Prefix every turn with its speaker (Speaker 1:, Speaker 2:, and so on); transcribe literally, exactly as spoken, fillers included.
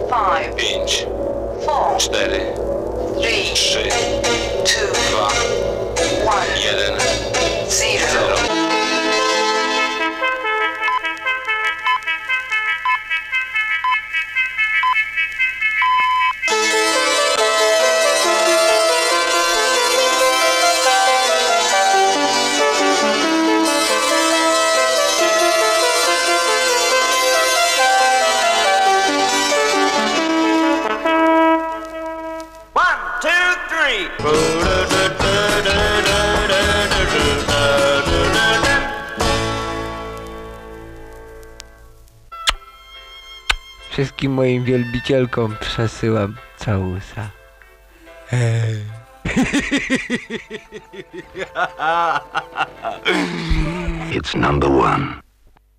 Speaker 1: five,
Speaker 2: pięć,
Speaker 1: four,
Speaker 2: cztery,
Speaker 1: three,
Speaker 2: trzy,
Speaker 1: two,
Speaker 2: dwa,
Speaker 1: one,
Speaker 2: jeden,
Speaker 1: zero.
Speaker 2: zero.
Speaker 3: Wszystkim moim wielbicielkom przesyłam całusa. Hej.
Speaker 4: It's number one.